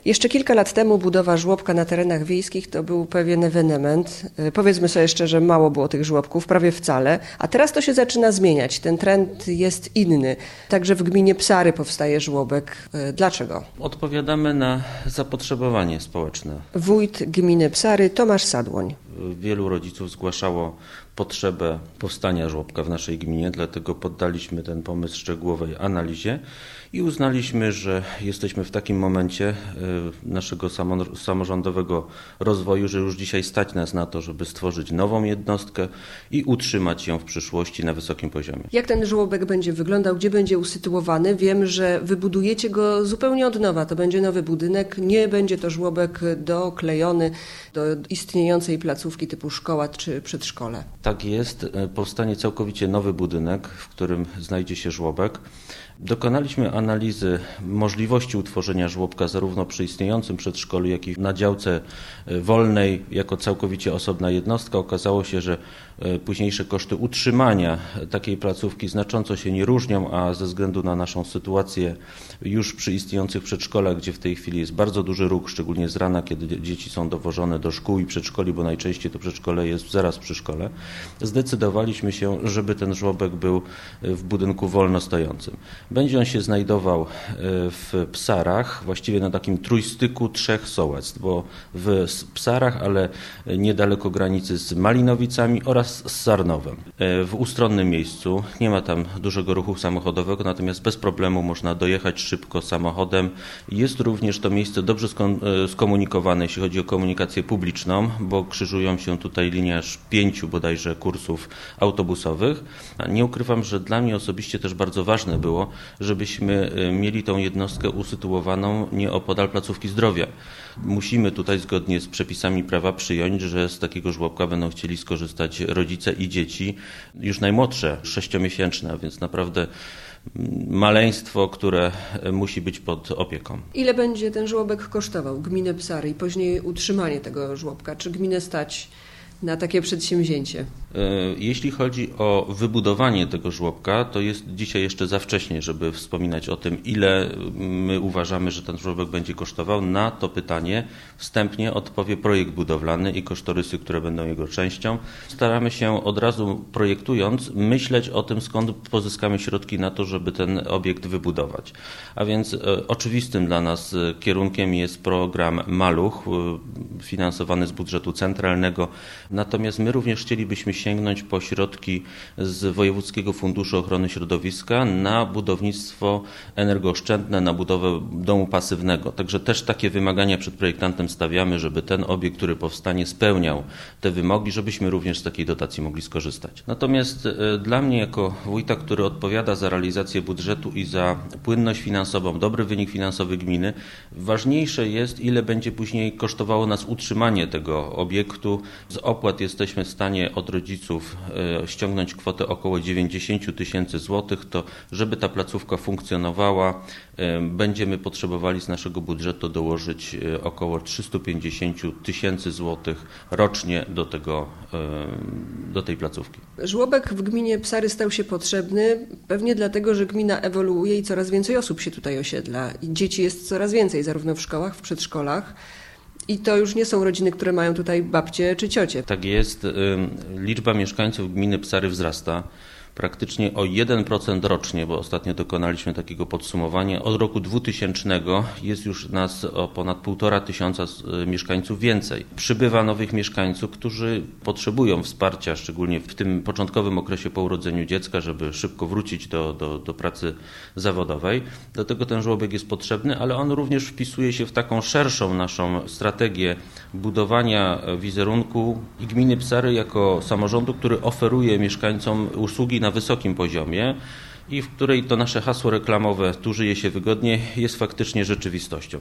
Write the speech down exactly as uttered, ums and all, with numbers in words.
Jeszcze kilka lat temu budowa żłobka na terenach wiejskich to był pewien ewenement. Powiedzmy sobie szczerze, mało było tych żłobków, prawie wcale, a teraz to się zaczyna zmieniać. Ten trend jest inny. Także w gminie Psary powstaje żłobek. Dlaczego? Odpowiadamy na zapotrzebowanie społeczne. Wójt gminy Psary Tomasz Sadłoń. Wielu rodziców zgłaszało potrzebę powstania żłobka w naszej gminie, dlatego poddaliśmy ten pomysł szczegółowej analizie i uznaliśmy, że jesteśmy w takim momencie naszego samorządowego rozwoju, że już dzisiaj stać nas na to, żeby stworzyć nową jednostkę i utrzymać ją w przyszłości na wysokim poziomie. Jak ten żłobek będzie wyglądał, gdzie będzie usytuowany? Wiem, że wybudujecie go zupełnie od nowa. To będzie nowy budynek, nie będzie to żłobek doklejony do istniejącej placówki typu szkoła czy przedszkole. Tak jest, powstanie całkowicie nowy budynek, w którym znajdzie się żłobek. Dokonaliśmy analizy możliwości utworzenia żłobka zarówno przy istniejącym przedszkolu, jak i na działce wolnej jako całkowicie osobna jednostka. Okazało się, że późniejsze koszty utrzymania takiej placówki znacząco się nie różnią, a ze względu na naszą sytuację już przy istniejących przedszkolach, gdzie w tej chwili jest bardzo duży ruch, szczególnie z rana, kiedy dzieci są dowożone do szkół i przedszkoli, bo najczęściej to przedszkole jest zaraz przy szkole, zdecydowaliśmy się, żeby ten żłobek był w budynku wolno stojącym. Będzie on się znajdował w Psarach, właściwie na takim trójstyku trzech sołectw, bo w Psarach, ale niedaleko granicy z Malinowicami oraz z Sarnowem. W ustronnym miejscu, nie ma tam dużego ruchu samochodowego, natomiast bez problemu można dojechać szybko samochodem. Jest również to miejsce dobrze skomunikowane, jeśli chodzi o komunikację publiczną, bo krzyżują się tutaj linie aż pięciu bodajże kursów autobusowych. Nie ukrywam, że dla mnie osobiście też bardzo ważne było, żebyśmy mieli tą jednostkę usytuowaną nieopodal placówki zdrowia. Musimy tutaj zgodnie z przepisami prawa przyjąć, że z takiego żłobka będą chcieli skorzystać rodzice i dzieci, już najmłodsze, sześciomiesięczne, a więc naprawdę maleństwo, które musi być pod opieką. Ile będzie ten żłobek kosztował gminę Psary i później utrzymanie tego żłobka? Czy gminę stać na takie przedsięwzięcie? Jeśli chodzi o wybudowanie tego żłobka, to jest dzisiaj jeszcze za wcześnie, żeby wspominać o tym, ile my uważamy, że ten żłobek będzie kosztował. Na to pytanie wstępnie odpowie projekt budowlany i kosztorysy, które będą jego częścią. Staramy się od razu projektując myśleć o tym, skąd pozyskamy środki na to, żeby ten obiekt wybudować. A więc oczywistym dla nas kierunkiem jest program Maluch, finansowany z budżetu centralnego. Natomiast my również chcielibyśmy sięgnąć po środki z Wojewódzkiego Funduszu Ochrony Środowiska na budownictwo energooszczędne, na budowę domu pasywnego. Także też takie wymagania przed projektantem stawiamy, żeby ten obiekt, który powstanie, spełniał te wymogi, żebyśmy również z takiej dotacji mogli skorzystać. Natomiast dla mnie jako wójta, który odpowiada za realizację budżetu i za płynność finansową, dobry wynik finansowy gminy, ważniejsze jest, ile będzie później kosztowało nas utrzymanie tego obiektu. Z opłat jesteśmy w stanie od rodziców ściągnąć kwotę około dziewięćdziesiąt tysięcy złotych, to żeby ta placówka funkcjonowała, będziemy potrzebowali z naszego budżetu dołożyć około trzysta pięćdziesiąt tysięcy złotych rocznie do tego, do tej placówki. Żłobek w gminie Psary stał się potrzebny pewnie dlatego, że gmina ewoluuje i coraz więcej osób się tutaj osiedla. I dzieci jest coraz więcej, zarówno w szkołach, w przedszkolach. I to już nie są rodziny, które mają tutaj babcie czy ciocie. Tak jest. Liczba mieszkańców gminy Psary wzrasta praktycznie o jeden procent rocznie, bo ostatnio dokonaliśmy takiego podsumowania. Od roku dwutysięcznego jest już nas o ponad półtora tysiąca mieszkańców więcej. Przybywa nowych mieszkańców, którzy potrzebują wsparcia, szczególnie w tym początkowym okresie po urodzeniu dziecka, żeby szybko wrócić do, do, do pracy zawodowej. Dlatego ten żłobek jest potrzebny, ale on również wpisuje się w taką szerszą naszą strategię budowania wizerunku i gminy Psary jako samorządu, który oferuje mieszkańcom usługi na wysokim poziomie i w której to nasze hasło reklamowe "tu żyje się wygodnie" jest faktycznie rzeczywistością.